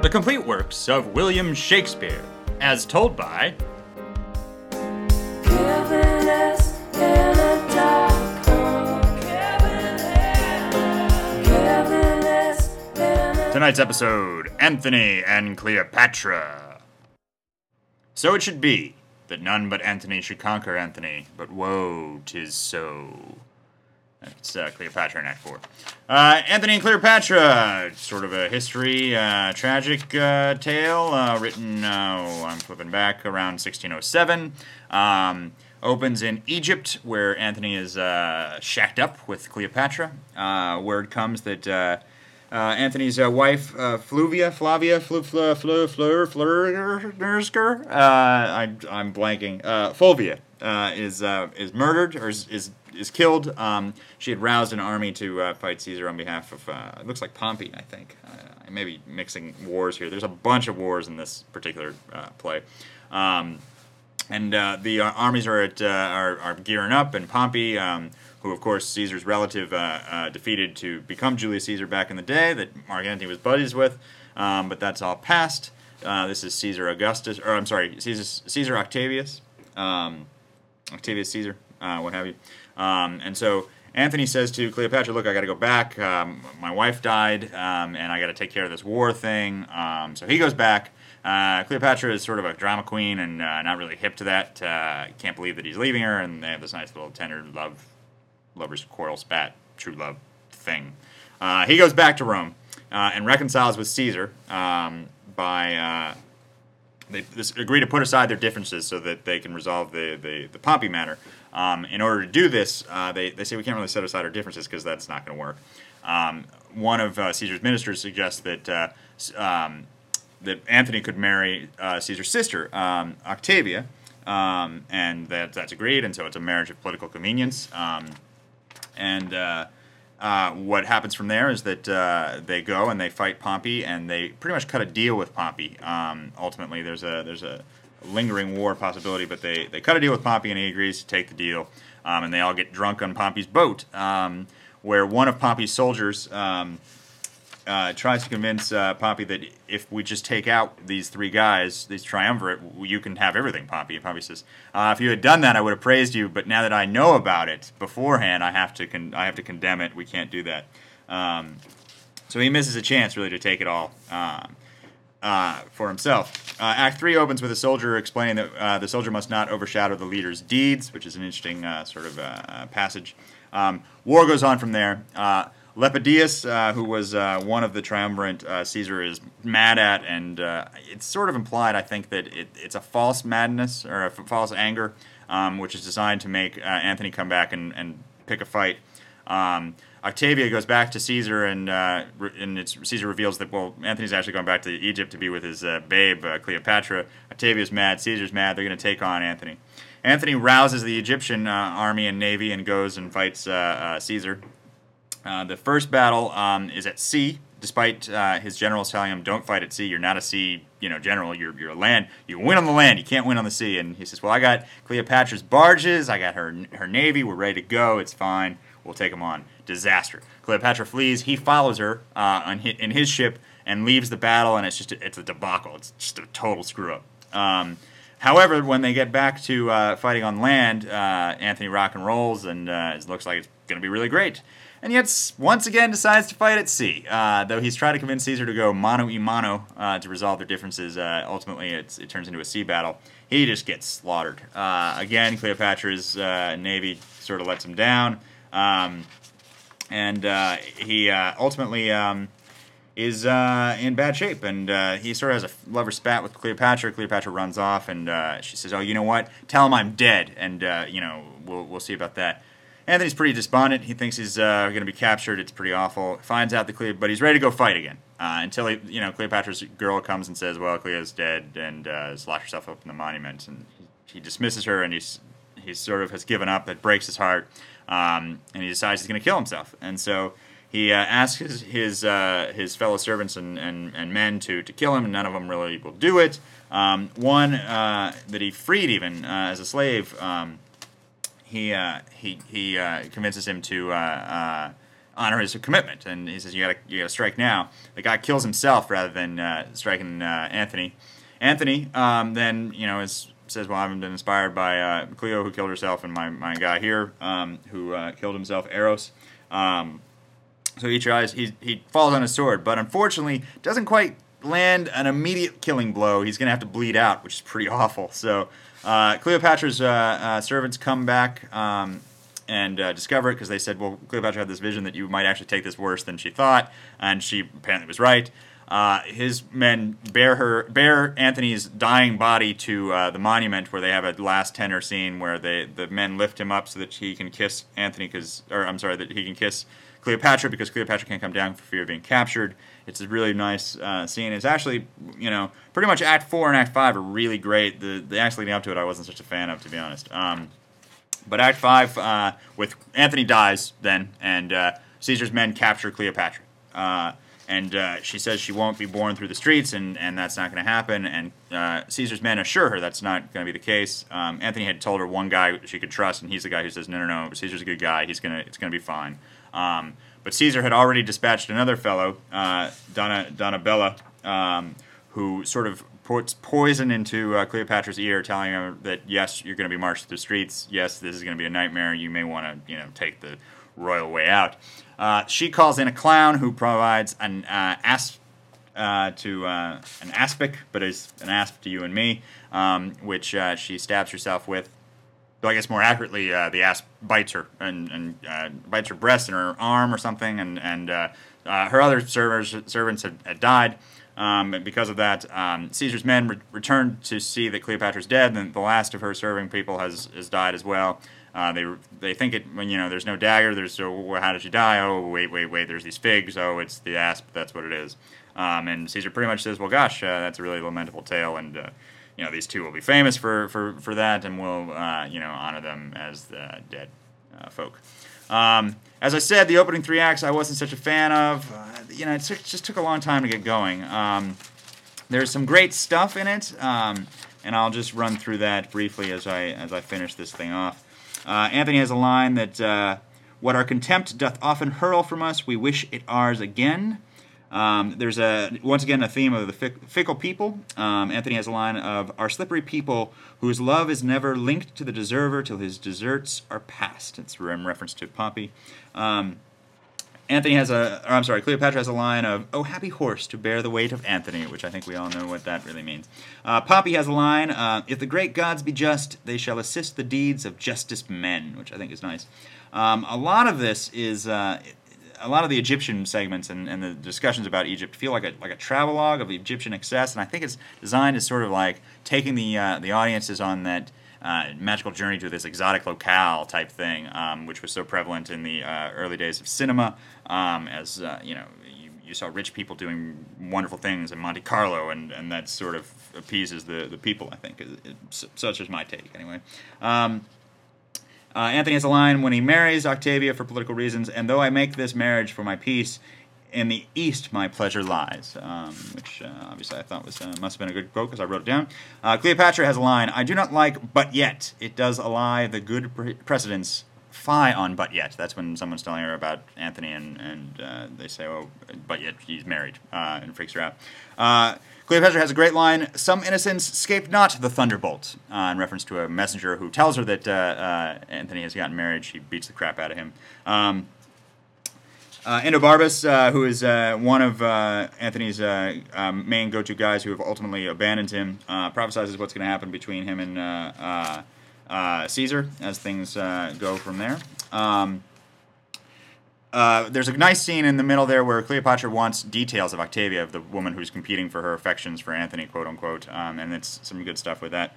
The complete works of William Shakespeare, as told by Kevin S. in a dark hole. Kevin S. in a tonight's episode, Anthony and Cleopatra. So it should be that none but Anthony should conquer Anthony, but woe 'tis so. That's Cleopatra in Act 4. Anthony and Cleopatra, sort of a history, tragic tale, written, I'm flipping back, around 1607. Opens in Egypt, where Anthony is shacked up with Cleopatra. Word comes that Anthony's wife, Flavia, I'm blanking, Fulvia, is murdered, or is killed. She had roused an army to fight Caesar on behalf of, it looks like Pompey, I think. I may be mixing wars here. There's a bunch of wars in this particular play. And the armies are gearing up, and Pompey, who of course Caesar's relative, defeated to become Julius Caesar back in the day, that Mark Antony was buddies with, but that's all past. This is Caesar Augustus, or I'm sorry, Caesar Octavius, Octavius Caesar, what have you. And so Anthony says to Cleopatra, look, I got to go back. My wife died, and I got to take care of this war thing. So he goes back. Cleopatra is sort of a drama queen and not really hip to that. Can't believe that he's leaving her, and they have this nice little tender lovers quarrel spat, true love thing. He goes back to Rome and reconciles with Caesar by they agree to put aside their differences so that they can resolve the Pompey matter. In order to do this, they say we can't really set aside our differences because that's not going to work. One of Caesar's ministers suggests that that Anthony could marry Caesar's sister, Octavia, and that's agreed, and so it's a marriage of political convenience. What happens from there is that they go and they fight Pompey, and they pretty much cut a deal with Pompey. Ultimately, there's a lingering war possibility, but they cut a deal with Pompey, and he agrees to take the deal. And they all get drunk on Pompey's boat, where one of Pompey's soldiers tries to convince Pompey that if we just take out these three guys, these triumvirate, you can have everything, Pompey. And Pompey says, if you had done that, I would have praised you, but now that I know about it beforehand, I have to condemn it. We can't do that. So he misses a chance, really, to take it all for himself. Act 3 opens with a soldier explaining that the soldier must not overshadow the leader's deeds, which is an interesting sort of passage. War goes on from there. Lepidus, who was one of the triumvirate, Caesar is mad at, and it's sort of implied, I think, that it's a false madness or a false anger, which is designed to make Anthony come back and pick a fight. Octavia goes back to Caesar, and Caesar reveals that, well, Anthony's actually going back to Egypt to be with his babe, Cleopatra. Octavia's mad, Caesar's mad, they're going to take on Anthony. Anthony rouses the Egyptian army and navy and goes and fights Caesar. The first battle is at sea, despite his generals telling him, don't fight at sea, you're not a sea general, you're a land, you win on the land, you can't win on the sea. And he says, well, I got Cleopatra's barges, I got her navy, we're ready to go, it's fine, we'll take them on. Disaster. Cleopatra flees, he follows her in his ship and leaves the battle, and it's a debacle, it's just a total screw-up. However, when they get back to fighting on land, Anthony rock and rolls, and it looks like it's going to be really great. And yet, once again, decides to fight at sea. Though he's tried to convince Caesar to go mano a mano to resolve their differences, ultimately it turns into a sea battle. He just gets slaughtered. Again, Cleopatra's navy sort of lets him down. And he ultimately is in bad shape. And he sort of has a lover spat with Cleopatra. Cleopatra runs off, and she says, oh, you know what? Tell him I'm dead, and we'll see about that. Anthony's pretty despondent. He thinks he's going to be captured. It's pretty awful. Finds out that but he's ready to go fight again. Until Cleopatra's girl comes and says, "Well, Cleo's dead and has locked herself up in the monument." And he dismisses her, and he sort of has given up. It breaks his heart, and he decides he's going to kill himself. And so he asks his fellow servants and men to kill him, and none of them really will do it. One that he freed even as a slave. He convinces him to honor his commitment, and he says, you gotta strike now. The guy kills himself rather than striking Anthony. Anthony then, says, well, I've been inspired by Cleo, who killed herself, and my guy here, who killed himself, Eros. So he tries, he falls on his sword, but unfortunately doesn't quite land an immediate killing blow. He's going to have to bleed out, which is pretty awful. So Cleopatra's servants come back and discover it, because they said, well, Cleopatra had this vision that you might actually take this worse than she thought, and she apparently was right. His men bear Anthony's dying body to the monument, where they have a last tenor scene where the men lift him up so that he can kiss Anthony, that he can kiss Cleopatra, because Cleopatra can't come down for fear of being captured. It's a really nice scene. It's actually, pretty much Act 4 and Act 5 are really great. The acts leading up to it I wasn't such a fan of, to be honest. But Act 5, with Anthony dies then, and Caesar's men capture Cleopatra. And she says she won't be borne through the streets, and that's not going to happen. And Caesar's men assure her that's not going to be the case. Anthony had told her one guy she could trust, and he's the guy who says, no, Caesar's a good guy. It's going to be fine. But Caesar had already dispatched another fellow, Donabella, who sort of puts poison into Cleopatra's ear, telling her that, yes, you're going to be marched through the streets. Yes, this is going to be a nightmare. You may want to, take the royal way out. She calls in a clown who provides an aspic, but is an asp to you and me, which she stabs herself with. Though I guess more accurately, the asp bites her and bites her breast and her arm or something, and her other servants had died. And because of that, Caesar's men return to see that Cleopatra's dead, and the last of her serving people has died as well. They think it when there's no dagger. Well, how did she die? Oh, wait, there's these figs. Oh, it's the asp. That's what it is. And Caesar pretty much says, well, gosh, that's a really lamentable tale, and these two will be famous for that, and we'll honor them as the dead folk. As I said, the opening 3 acts I wasn't such a fan of. It just took a long time to get going. There's some great stuff in it, and I'll just run through that briefly as I finish this thing off. Anthony has a line that, what our contempt doth often hurl from us, we wish it ours again. There's once again a theme of the fickle people. Anthony has a line of, our slippery people, whose love is never linked to the deserver till his deserts are past. It's in reference to Pompey. Cleopatra has a line of, oh, happy horse to bear the weight of Anthony, which I think we all know what that really means. Pompey has a line, if the great gods be just, they shall assist the deeds of justest men, which I think is nice. A lot of this is, a lot of the Egyptian segments and the discussions about Egypt feel like a travelogue of Egyptian excess, and I think it's designed as sort of like taking the audiences on that magical journey to this exotic locale type thing, which was so prevalent in the early days of cinema, as you saw rich people doing wonderful things in Monte Carlo, and that sort of appeases the people, I think. Such is my take, anyway. Anthony has a line when he marries Octavia for political reasons, and though I make this marriage for my peace, in the East my pleasure lies, which obviously I thought must have been a good quote because I wrote it down. Cleopatra has a line, I do not like but yet, it does ally the good precedents fie on but yet. That's when someone's telling her about Anthony, and they say, oh, but yet he's married, and freaks her out. Cleopatra has a great line, some innocents escape not the thunderbolt, in reference to a messenger who tells her that Anthony has gotten married. She beats the crap out of him. Endobarbus, who is one of Anthony's main go-to guys who have ultimately abandoned him, prophesizes what's going to happen between him and Caesar as things go from there. There's a nice scene in the middle there where Cleopatra wants details of Octavia, of the woman who's competing for her affections for Anthony, quote-unquote, and it's some good stuff with that.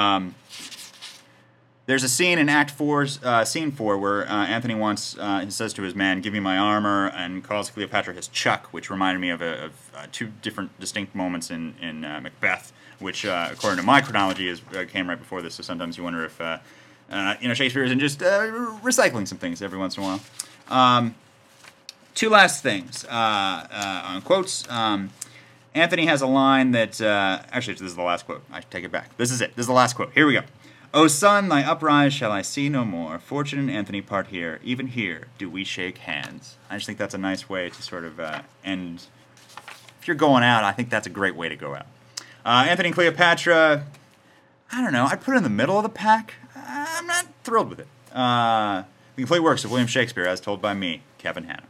There's a scene in Act 4's, Scene 4, where Anthony he says to his man, give me my armor, and calls Cleopatra his chuck, which reminded me of two different distinct moments in Macbeth, which, according to my chronology, came right before this, so sometimes you wonder if Shakespeare isn't just recycling some things every once in a while. Two last things on quotes. Anthony has a line that... actually, this is the last quote. I take it back. This is it. This is the last quote. Here we go. O sun, thy uprise shall I see no more. Fortune and Anthony part here. Even here do we shake hands. I just think that's a nice way to sort of end. If you're going out, I think that's a great way to go out. Anthony and Cleopatra, I don't know. I'd put it in the middle of the pack. I'm not thrilled with it. The complete works of William Shakespeare, as told by me, Kevin Hanna.